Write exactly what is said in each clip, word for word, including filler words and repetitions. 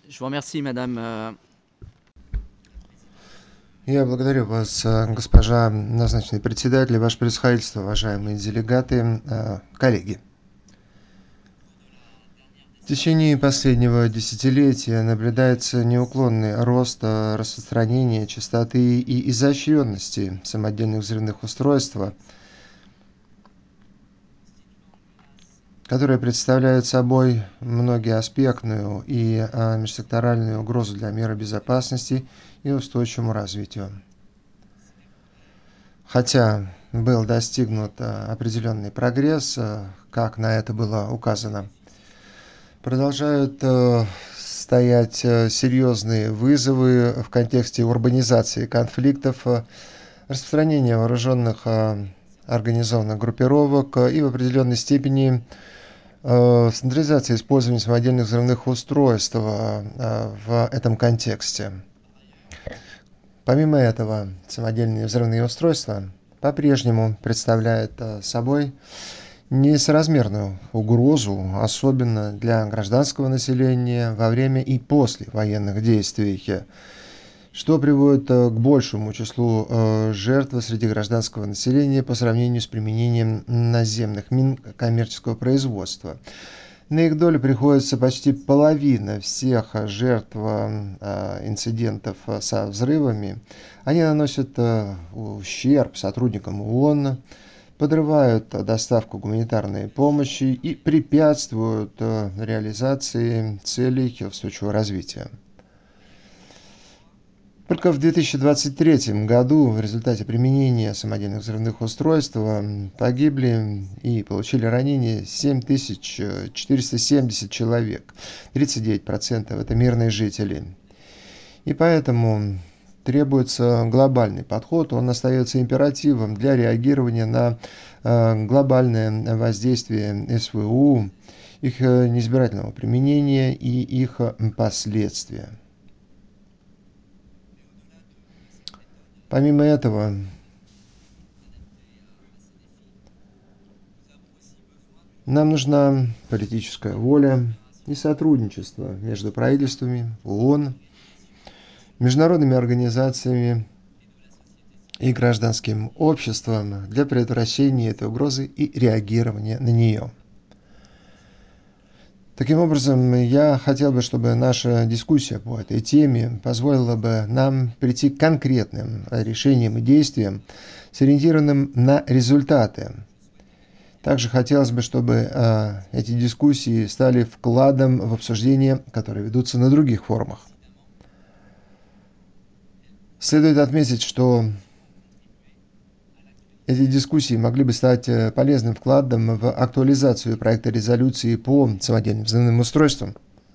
Je vous remercie, madame. euh, Я благодарю вас, э, госпожа назначенный председатель, ваше превосходительство, уважаемые делегаты, э, коллеги. В течение последнего десятилетия наблюдается неуклонный рост э, распространения частоты и изощренности самодельных взрывных устройств, которые представляют собой многоаспектную и э, межсекторальную угрозу для мира безопасности и устойчивому развитию. Хотя был достигнут э, определенный прогресс, э, как на это было указано, продолжают э, стоять э, серьезные вызовы в контексте урбанизации конфликтов, э, распространения вооруженных э, организованных группировок э, и в определенной степени э, стандартизации использования самодельных взрывных устройств э, в этом контексте. Помимо этого, самодельные взрывные устройства по-прежнему представляют э, собой несоразмерную угрозу, особенно для гражданского населения во время и после военных действий, что приводит э, к большему числу э, жертв среди гражданского населения по сравнению с применением наземных мин коммерческого производства. На их долю приходится почти половина всех жертв э, инцидентов со взрывами. Они наносят э, ущерб сотрудникам ООН, подрывают доставку гуманитарной помощи и препятствуют э, реализации целей устойчивого развития. Только в две тысячи двадцать третьем году в результате применения самодельных взрывных устройств погибли и получили ранения семь тысяч четыреста семьдесят человек. тридцать девять процентов это мирные жители. И поэтому требуется глобальный подход, он остается императивом для реагирования на э, глобальное воздействие СВУ, их э, неизбирательного применения и их последствия. Помимо этого, нам нужна политическая воля и сотрудничество между правительствами, ООН, международными организациями и гражданским обществом для предотвращения этой угрозы и реагирования на нее. Таким образом, я хотел бы, чтобы наша дискуссия по этой теме позволила бы нам прийти к конкретным решениям и действиям, сориентированным на результаты. Также хотелось бы, чтобы э, эти дискуссии стали вкладом в обсуждения, которые ведутся на других форумах. Следует отметить, что эти дискуссии могли бы стать полезным вкладом в актуализацию проекта резолюции по самодельным взрывным устройствам,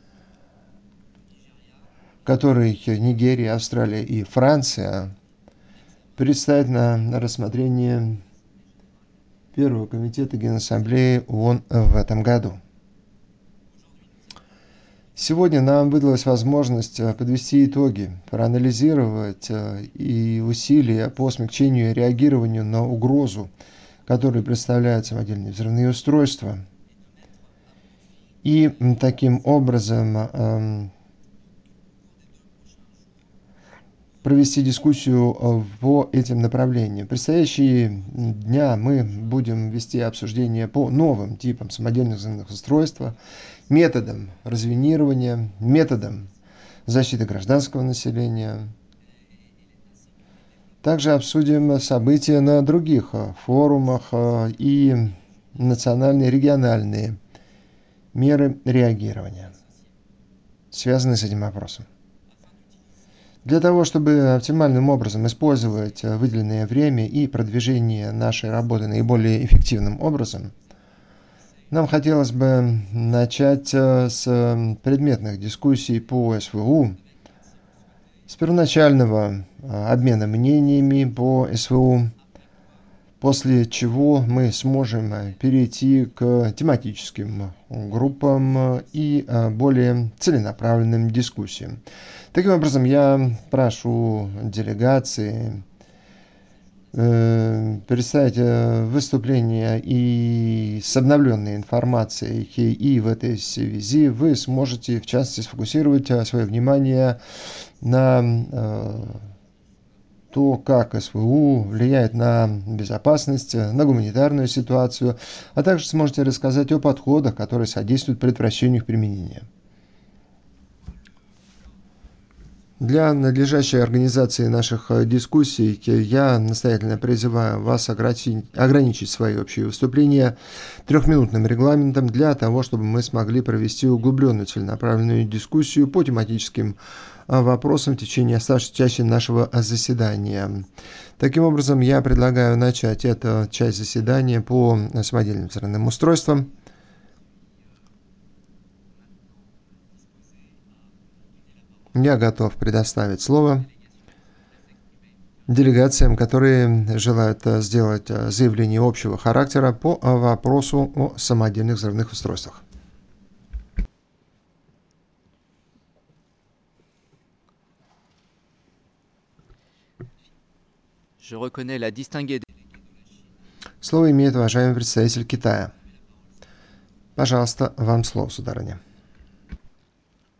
который Нигерия, Австралия и Франция представят на рассмотрение Первого комитета Генассамблеи ООН в этом году. Сегодня нам выдалась возможность подвести итоги, проанализировать и усилия по смягчению и реагированию на угрозу, которую представляют самодельные взрывные устройства, и таким образом провести дискуссию по этим направлениям. В предстоящие дня мы будем вести обсуждение по новым типам самодельных взрывных устройств, методам разминирования, методам защиты гражданского населения. Также обсудим события на других форумах и национальные и региональные меры реагирования, связанные с этим вопросом. Для того, чтобы оптимальным образом использовать выделенное время и продвижение нашей работы наиболее эффективным образом, нам хотелось бы начать с предметных дискуссий по СВУ, с первоначального обмена мнениями по СВУ, после чего мы сможем перейти к тематическим группам и более целенаправленным дискуссиям. Таким образом, я прошу делегации э, представить э, выступление и с обновленной информацией, и в этой связи вы сможете, в частности, сфокусировать э, свое внимание на э, то, как СВУ влияет на безопасность, э, на гуманитарную ситуацию, а также сможете рассказать о подходах, которые содействуют предотвращению их применения. Для надлежащей организации наших э, дискуссий я настоятельно призываю вас ограничить, ограничить свои общие выступления трехминутным регламентом для того, чтобы мы смогли провести углубленную целенаправленную дискуссию по тематическим э, вопросам в течение оставшейся части нашего заседания. Таким образом, я предлагаю начать эту часть заседания по самодельным взрывным устройствам. Я готов предоставить слово делегациям, которые желают сделать заявление общего характера по вопросу о самодельных взрывных устройствах. Je reconnais la distinguée. Слово имеет уважаемый представитель Китая. Пожалуйста, вам слово, сударыня.